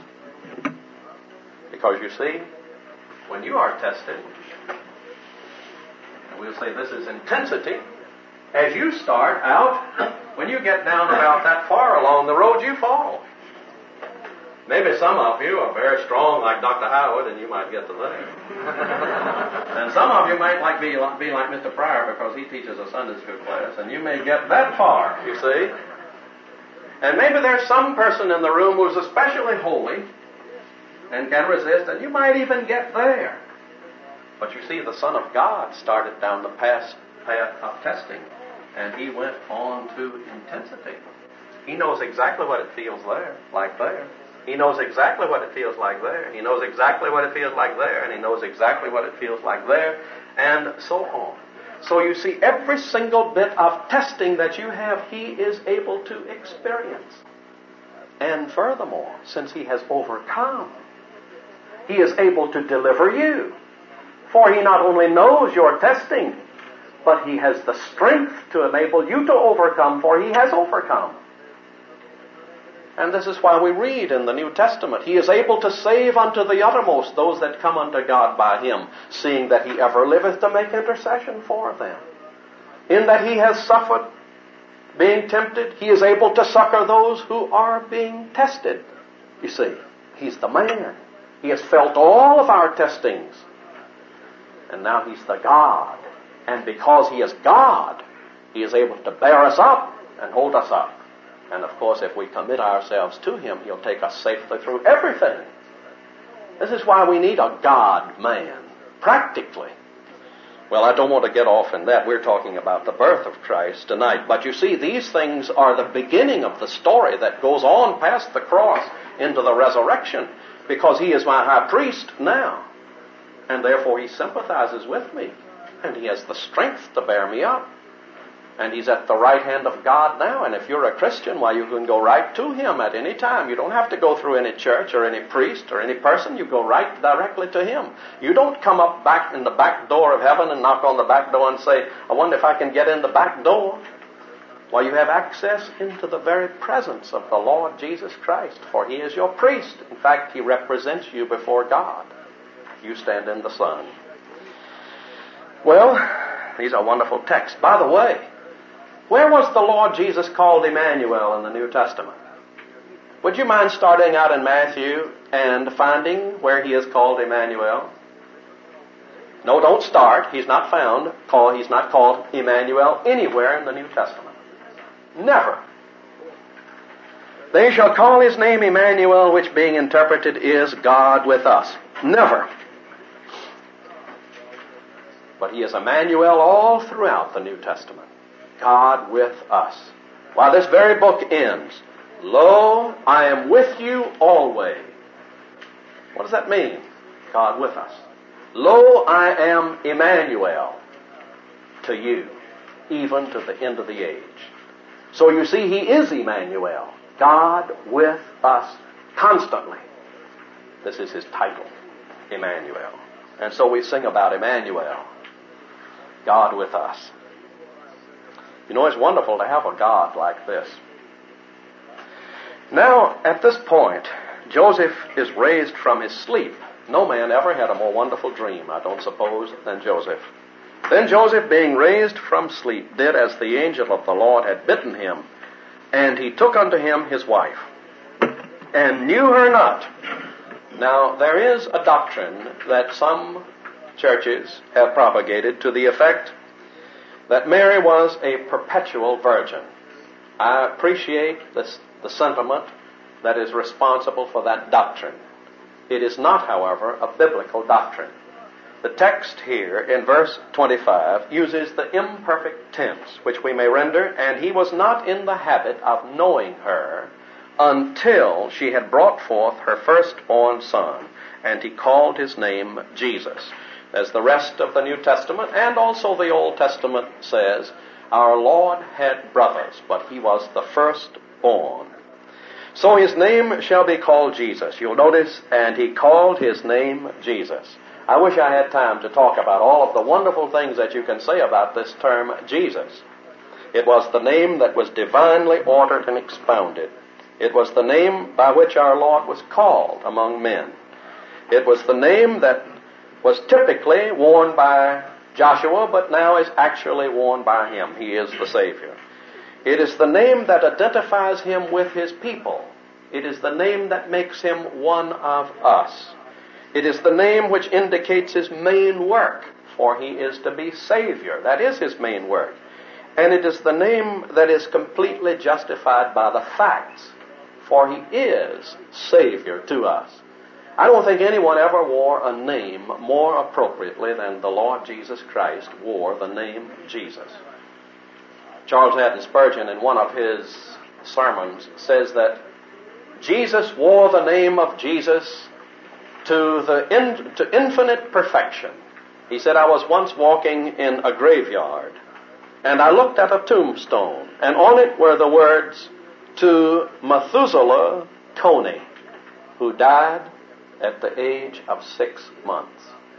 Because you see, when you are tested, and we'll say this is intensity, as you start out, when you get down about that far along the road, you fall. Maybe some of you are very strong like Doctor Howard, and you might get to there. And some of you might like be, be like Mister Pryor because he teaches a Sunday school class, and you may get that far, you see. And maybe there's some person in the room who's especially holy and can resist, and you might even get there. But you see, the Son of God started down the path, path of testing, and he went on to intensity. He knows exactly what it feels there, like there. He knows exactly what it feels like there. He knows exactly what it feels like there. And he knows exactly what it feels like there. And so on. So you see, every single bit of testing that you have, he is able to experience. And furthermore, since he has overcome, he is able to deliver you. For he not only knows your testing, but he has the strength to enable you to overcome, for he has overcome. And this is why we read in the New Testament, he is able to save unto the uttermost those that come unto God by him, seeing that he ever liveth to make intercession for them. In that he has suffered being tempted, he is able to succor those who are being tested. You see, he's the man. He has felt all of our testings. And now he's the God. And because he is God, he is able to bear us up and hold us up. And of course, if we commit ourselves to him, he'll take us safely through everything. This is why we need a God-man, practically. Well, I don't want to get off in that. We're talking about the birth of Christ tonight. But you see, these things are the beginning of the story that goes on past the cross into the resurrection, because he is my high priest now. And therefore he sympathizes with me. And he has the strength to bear me up. And he's at the right hand of God now. And if you're a Christian, why, you can go right to him at any time. You don't have to go through any church or any priest or any person. You go right directly to him. You don't come up back in the back door of heaven and knock on the back door and say, I wonder if I can get in the back door. Why, you have access into the very presence of the Lord Jesus Christ, for he is your priest. In fact, he represents you before God. You stand in the Son. Well, these are wonderful texts. By the way, where was the Lord Jesus called Emmanuel in the New Testament? Would you mind starting out in Matthew and finding where he is called Emmanuel? No, don't start. He's not found. Call, he's not called Emmanuel anywhere in the New Testament. Never. They shall call his name Emmanuel, which being interpreted is God with us. Never. But he is Emmanuel all throughout the New Testament. God with us. While this very book ends, lo, I am with you always. What does that mean? God with us. Lo, I am Emmanuel to you, even to the end of the age. So you see, he is Emmanuel, God with us constantly. This is his title, Emmanuel. And so we sing about Emmanuel, God with us. You know, it's wonderful to have a God like this. Now, at this point, Joseph is raised from his sleep. No man ever had a more wonderful dream, I don't suppose, than Joseph. Then Joseph, being raised from sleep, did as the angel of the Lord had bidden him, and he took unto him his wife, and knew her not. Now, there is a doctrine that some churches have propagated to the effect that Mary was a perpetual virgin. I appreciate this, the sentiment that is responsible for that doctrine. It is not, however, a biblical doctrine. The text here in verse twenty-five uses the imperfect tense, which we may render, and he was not in the habit of knowing her until she had brought forth her firstborn son, and he called his name Jesus. As the rest of the New Testament and also the Old Testament says, our Lord had brothers, but he was the firstborn. So his name shall be called Jesus. You'll notice, and he called his name Jesus. I wish I had time to talk about all of the wonderful things that you can say about this term Jesus. It was the name that was divinely ordered and expounded. It was the name by which our Lord was called among men. It was the name that was typically worn by Joshua, but now is actually worn by him. He is the Savior. It is the name that identifies him with his people. It is the name that makes him one of us. It is the name which indicates his main work, for he is to be Savior. That is his main work. And it is the name that is completely justified by the facts, for he is Savior to us. I don't think anyone ever wore a name more appropriately than the Lord Jesus Christ wore the name Jesus. Charles Haddon Spurgeon, in one of his sermons, says that Jesus wore the name of Jesus to the in, to infinite perfection. He said, I was once walking in a graveyard, and I looked at a tombstone, and on it were the words, to Methuselah Coney, who died at the age of six months.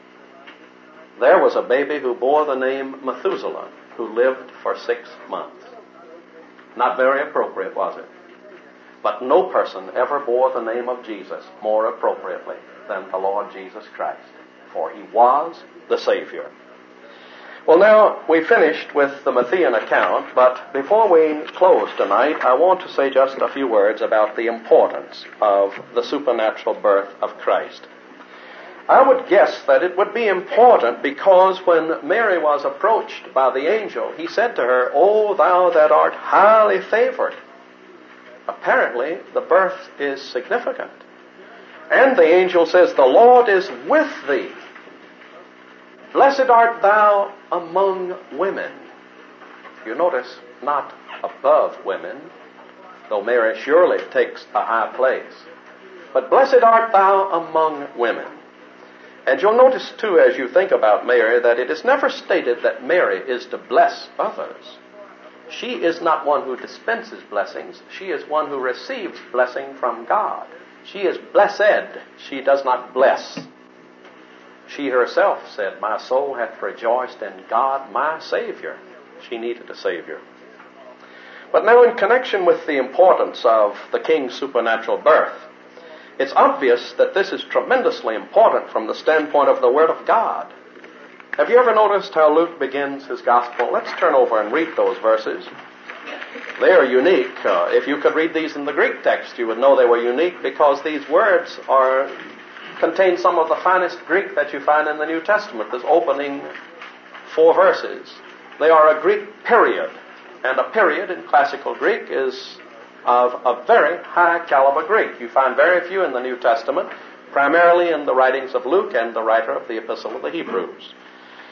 There was a baby who bore the name Methuselah, who lived for six months. Not very appropriate, was it? But no person ever bore the name of Jesus more appropriately than the Lord Jesus Christ, for he was the Savior. Well, now, we finished with the Matthean account, but before we close tonight, I want to say just a few words about the importance of the supernatural birth of Christ. I would guess that it would be important because when Mary was approached by the angel, he said to her, O thou that art highly favored. Apparently, the birth is significant. And the angel says, the Lord is with thee. Blessed art thou among women. You notice, not above women, though Mary surely takes a high place. But blessed art thou among women. And you'll notice, too, as you think about Mary, that it is never stated that Mary is to bless others. She is not one who dispenses blessings. She is one who receives blessing from God. She is blessed. She does not bless. She herself said, my soul hath rejoiced in God, my Savior. She needed a Savior. But now in connection with the importance of the King's supernatural birth, it's obvious that this is tremendously important from the standpoint of the Word of God. Have you ever noticed how Luke begins his Gospel? Let's turn over and read those verses. They are unique. Uh, if you could read these in the Greek text, you would know they were unique because these words are contain some of the finest Greek that you find in the New Testament. This opening four verses. They are a Greek period. And a period in classical Greek is of a very high caliber Greek. You find very few in the New Testament, primarily in the writings of Luke and the writer of the Epistle of the Hebrews.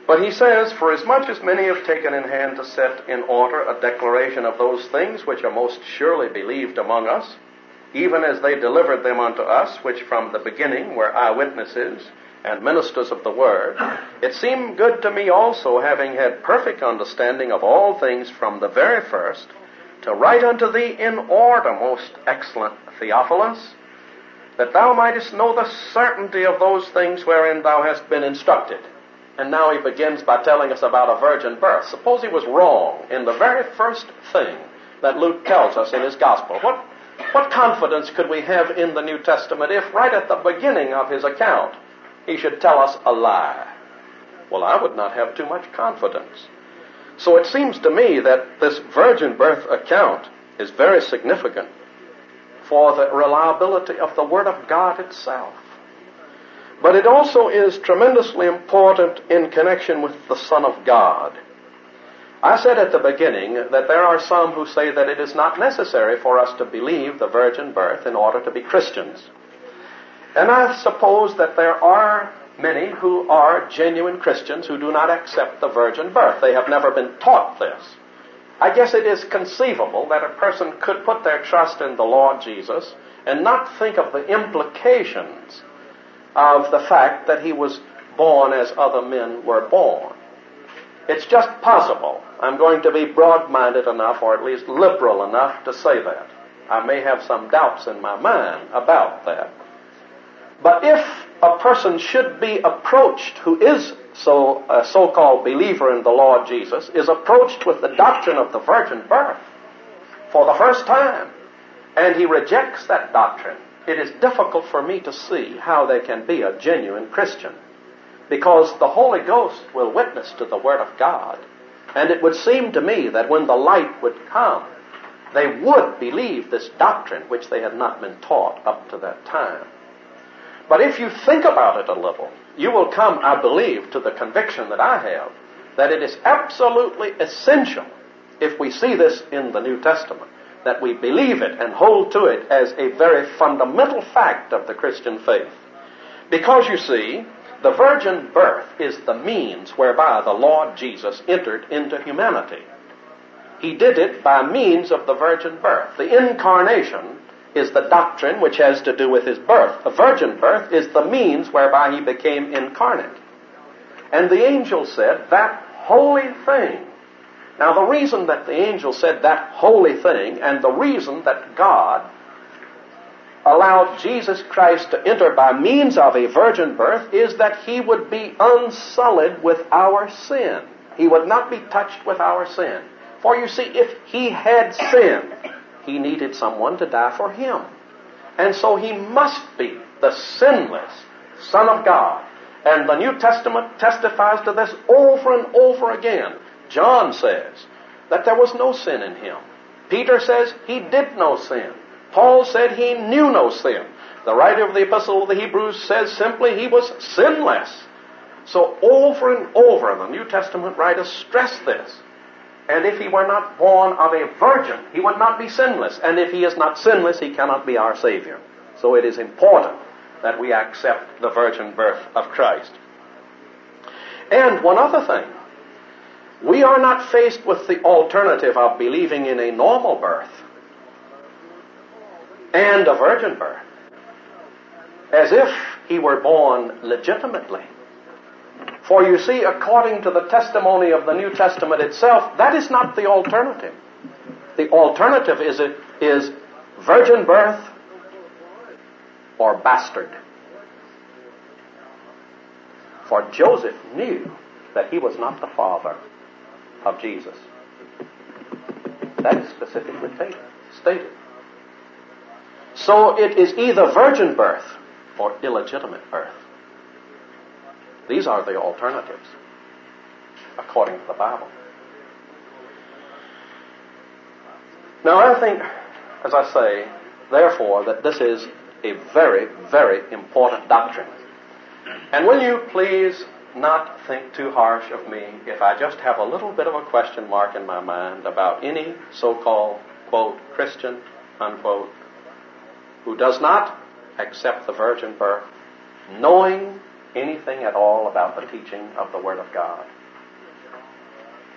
But he says, for as much as many have taken in hand to set in order a declaration of those things which are most surely believed among us, even as they delivered them unto us, which from the beginning were eyewitnesses and ministers of the word, it seemed good to me also, having had perfect understanding of all things from the very first, to write unto thee in order, most excellent Theophilus, that thou mightest know the certainty of those things wherein thou hast been instructed. And now he begins by telling us about a virgin birth. Suppose he was wrong in the very first thing that Luke tells us in his gospel. What, what confidence could we have in the New Testament if right at the beginning of his account he should tell us a lie? Well, I would not have too much confidence. So it seems to me that this virgin birth account is very significant for the reliability of the Word of God itself. But it also is tremendously important in connection with the Son of God. I said at the beginning that there are some who say that it is not necessary for us to believe the virgin birth in order to be Christians. And I suppose that there are many who are genuine Christians who do not accept the virgin birth. They have never been taught this. I guess it is conceivable that a person could put their trust in the Lord Jesus and not think of the implications of the fact that he was born as other men were born. It's just possible. I'm going to be broad-minded enough, or at least liberal enough, to say that. I may have some doubts in my mind about that. But if a person should be approached, who is so a so-called believer in the Lord Jesus, is approached with the doctrine of the virgin birth for the first time, and he rejects that doctrine, it is difficult for me to see how they can be a genuine Christian, because the Holy Ghost will witness to the Word of God, and it would seem to me that when the light would come, they would believe this doctrine which they had not been taught up to that time. But if you think about it a little, you will come, I believe, to the conviction that I have, that it is absolutely essential, if we see this in the New Testament, that we believe it and hold to it as a very fundamental fact of the Christian faith. Because, you see, the virgin birth is the means whereby the Lord Jesus entered into humanity. He did it by means of the virgin birth. The incarnation is the doctrine which has to do with his birth. A virgin birth is the means whereby he became incarnate. And the angel said, that holy thing. Now, the reason that the angel said that holy thing, and the reason that God allowed Jesus Christ to enter by means of a virgin birth, is that he would be unsullied with our sin. He would not be touched with our sin. For you see, if he had sinned, he needed someone to die for him. And so he must be the sinless Son of God. And the New Testament testifies to this over and over again. John says that there was no sin in him. Peter says he did no sin. Paul said he knew no sin. The writer of the Epistle of the Hebrews says simply he was sinless. So over and over the New Testament writers stress this. And if he were not born of a virgin, he would not be sinless. And if he is not sinless, he cannot be our Savior. So it is important that we accept the virgin birth of Christ. And one other thing. We are not faced with the alternative of believing in a normal birth and a virgin birth, as if he were born legitimately. For you see, according to the testimony of the New Testament itself, that is not the alternative. The alternative is, is virgin birth or bastard. For Joseph knew that he was not the father of Jesus. That is specifically stated. So it is either virgin birth or illegitimate birth. These are the alternatives, according to the Bible. Now, I think, as I say, therefore, that this is a very, very important doctrine. And will you please not think too harsh of me if I just have a little bit of a question mark in my mind about any so-called, quote, Christian, unquote, who does not accept the virgin birth, knowing anything at all about the teaching of the Word of God.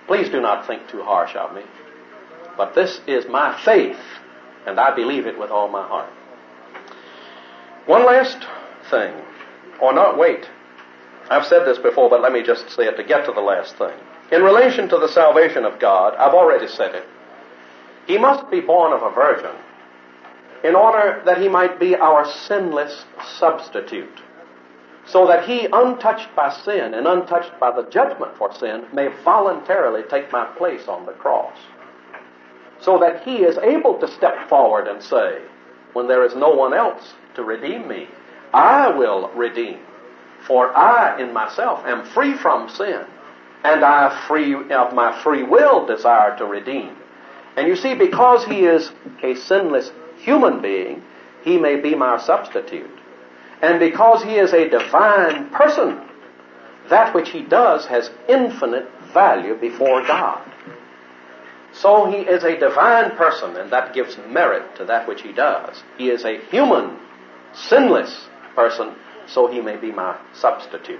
Please do not think too harsh of me. But this is my faith, and I believe it with all my heart. One last thing. Or not, wait. I've said this before, but let me just say it to get to the last thing. In relation to the salvation of God, I've already said it. He must be born of a virgin in order that he might be our sinless substitute, so that he, untouched by sin and untouched by the judgment for sin, may voluntarily take my place on the cross, so that he is able to step forward and say, when there is no one else to redeem me, I will redeem, for I in myself am free from sin, and I free of my free will desire to redeem. And you see, because he is a sinless human being, he may be my substitute. And because he is a divine person, that which he does has infinite value before God. So he is a divine person, and that gives merit to that which he does. He is a human, sinless person, so he may be my substitute.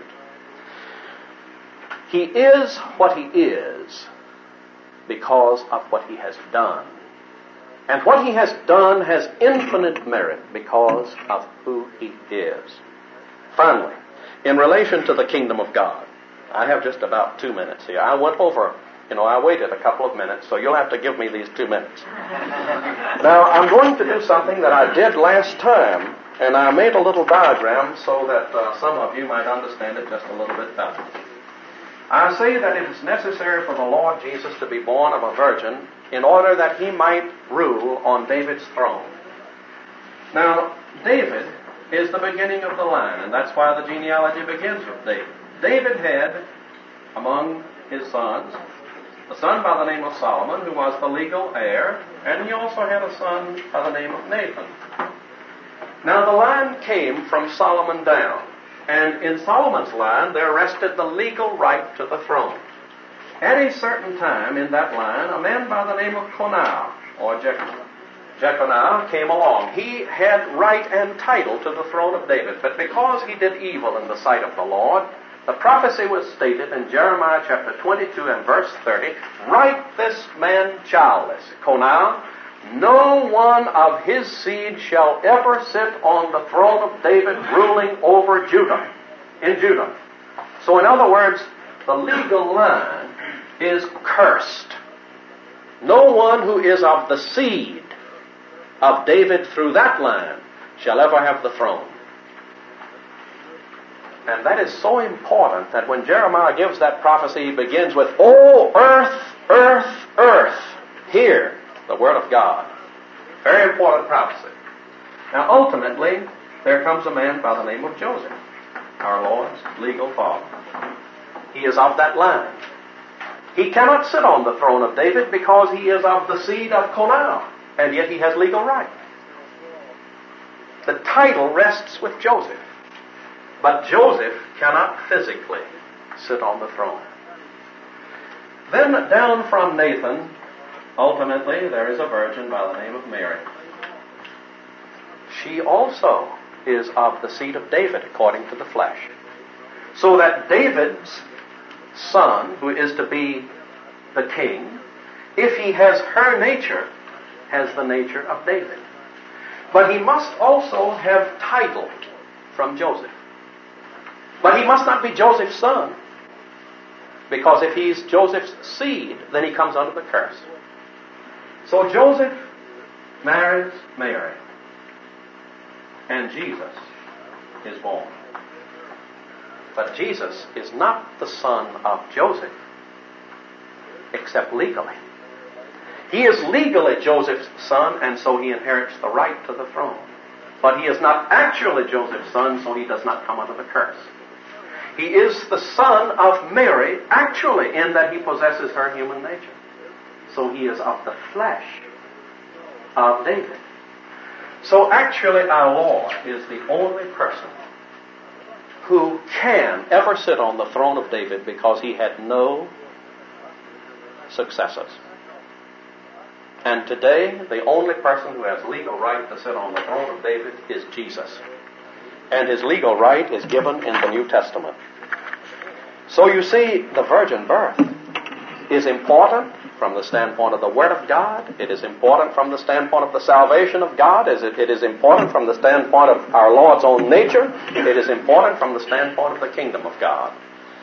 He is what he is because of what he has done. And what he has done has infinite merit because of who he is. Finally, in relation to the kingdom of God, I have just about two minutes here. I went over, you know, I waited a couple of minutes, so you'll have to give me these two minutes. Now, I'm going to do something that I did last time, and I made a little diagram so that uh, some of you might understand it just a little bit better. I say that it is necessary for the Lord Jesus to be born of a virgin in order that he might rule on David's throne. Now, David is the beginning of the line, and that's why the genealogy begins with David. David had, among his sons, a son by the name of Solomon, who was the legal heir, and he also had a son by the name of Nathan. Now, the line came from Solomon down. And in Solomon's line, there rested the legal right to the throne. At a certain time in that line, a man by the name of Conal, or Jeconiah, Jeconiah came along. He had right and title to the throne of David, but because he did evil in the sight of the Lord, the prophecy was stated in Jeremiah chapter twenty-two and verse thirty, write this man childless, Conal, no one of his seed shall ever sit on the throne of David ruling over Judah, in Judah. So in other words, the legal line is cursed. No one who is of the seed of David through that line shall ever have the throne. And that is so important that when Jeremiah gives that prophecy, he begins with, "O earth, earth, earth, hear the word of God." Very important prophecy. Now, ultimately, there comes a man by the name of Joseph, our Lord's legal father. He is of that line. He cannot sit on the throne of David because he is of the seed of Conal, and yet he has legal right. The title rests with Joseph, but Joseph cannot physically sit on the throne. Then down from Nathan, ultimately, there is a virgin by the name of Mary. She also is of the seed of David according to the flesh. So that David's son, who is to be the king, if he has her nature, has the nature of David. But he must also have title from Joseph. But he must not be Joseph's son, because if he's Joseph's seed, then he comes under the curse. So Joseph marries Mary, and Jesus is born. But Jesus is not the son of Joseph, except legally. He is legally Joseph's son, and so he inherits the right to the throne. But he is not actually Joseph's son, so he does not come under the curse. He is the son of Mary, actually, in that he possesses her human nature. So he is of the flesh of David. So actually our Lord is the only person who can ever sit on the throne of David because he had no successors. And today, the only person who has legal right to sit on the throne of David is Jesus. And his legal right is given in the New Testament. So you see, the virgin birth is important from the standpoint of the Word of God. It is important from the standpoint of the salvation of God. It is important from the standpoint of our Lord's own nature. It is important from the standpoint of the kingdom of God.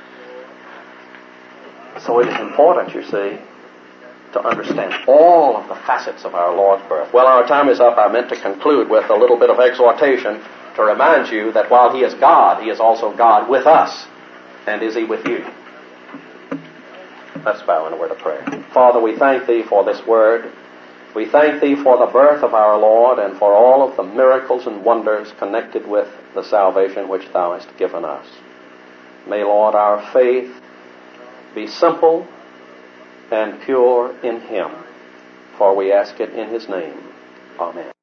So it is important, you see, to understand all of the facets of our Lord's birth. Well, our time is up. I meant to conclude with a little bit of exhortation to remind you that while He is God, He is also God with us. And is He with you? Let's bow in a word of prayer. Father, we thank Thee for this word. We thank Thee for the birth of our Lord and for all of the miracles and wonders connected with the salvation which Thou hast given us. May, Lord, our faith be simple and pure in Him, for we ask it in His name. Amen.